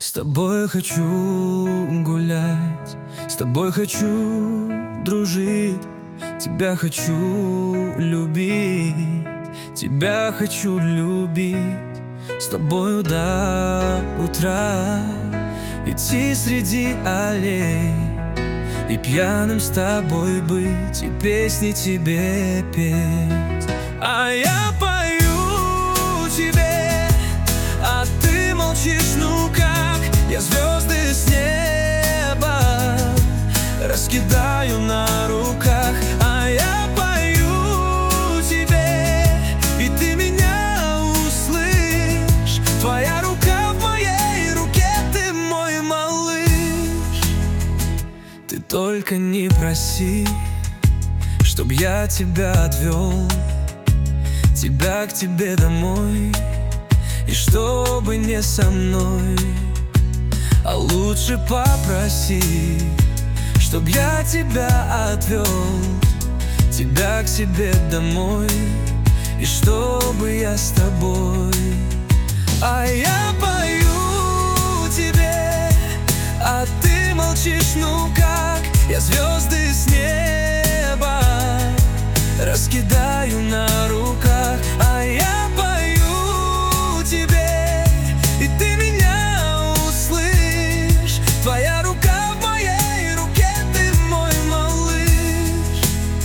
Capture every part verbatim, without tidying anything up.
С тобой хочу гулять, с тобой хочу дружить, тебя хочу любить, тебя хочу любить. С тобою до утра идти среди аллей и пьяным с тобой быть, и песни тебе петь. А я пою тебе, а ты молчишь, ну как? Я звезды с неба раскидаю на руках. А я пою тебе, и ты меня услышь. Твоя рука в моей руке, ты мой малыш. Ты только не проси, чтоб я тебя отвел, тебя к тебе домой, и чтобы не со мной. А лучше попроси, чтоб я тебя отвел, тебя к себе домой, и чтобы я с тобой. А я пою тебе, а ты молчишь, ну как? Я звезды с неба раскидаю на руках. А я пою тебе, и ты меня услышь. Твоя рука в моей руке, ты мой малыш.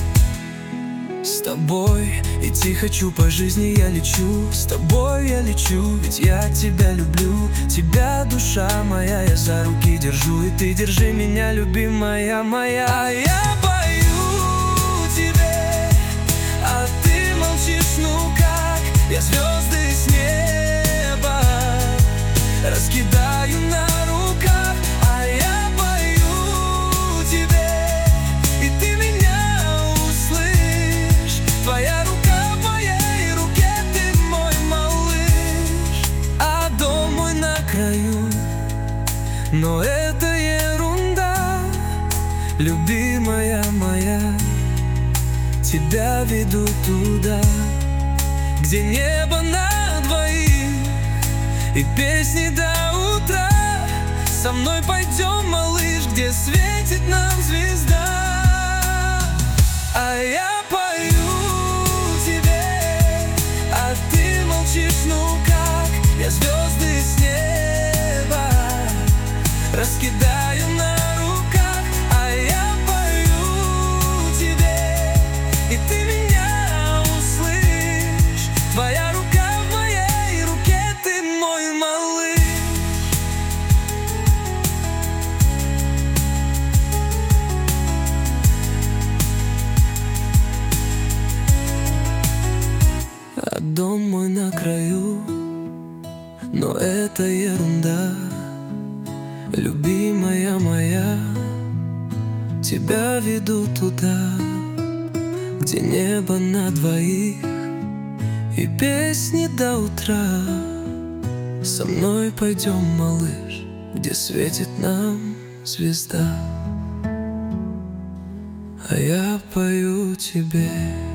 С тобой идти хочу по жизни, я лечу. С тобой я лечу, ведь я тебя люблю. Тебя, душа моя, я за руки держу, и ты держи меня, любимая моя. А я пою тебе, а ты молчишь, ну как? Я звезды с неба раскидаю на руках. А я пою тебе, и ты меня услышь. Твоя рука в моей руке, ты мой малыш. А дом мой на краю, но это ерунда, любимая моя. Тебя веду туда, где небо на двоих, и песни до утра. Со мной пойдем, малыш, где светит нам звезда. А я пою тебе, а ты молчишь, ну как? Я звезды с неба раскидаю на руках. А я пою тебе, и ты меня услышь. Твоя рука в моей руке, ты мой малыш. А дом мой на краю, но это ерунда, любимая моя. Тебя веду туда, где небо на двоих, и песни до утра. Со мной пойдем, малыш, где светит нам звезда. А я пою тебе.